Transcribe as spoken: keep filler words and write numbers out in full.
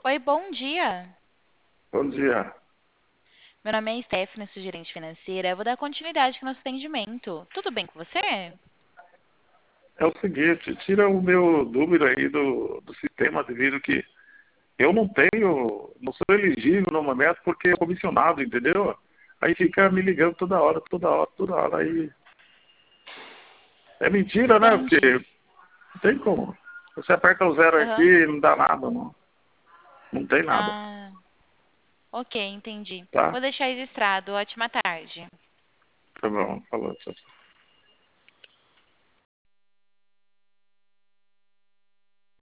Oi, bom dia. Bom dia. Meu nome é Stephanie, sou gerente financeira. Eu vou dar continuidade ao nosso atendimento. Tudo bem com você? É o seguinte, tira o meu número aí do, do sistema devido que eu não tenho, não sou elegível no momento porque é comissionado, entendeu? Aí fica me ligando toda hora, toda hora, toda hora. Aí é mentira, né? Porque Entendi. não tem como. Você aperta o zero aqui Aham. e não dá nada, não. Não tem nada, Ah, ok, entendi. tá? Vou deixar registrado. Ótima tarde. Tá bom, falou. Tchau, tchau.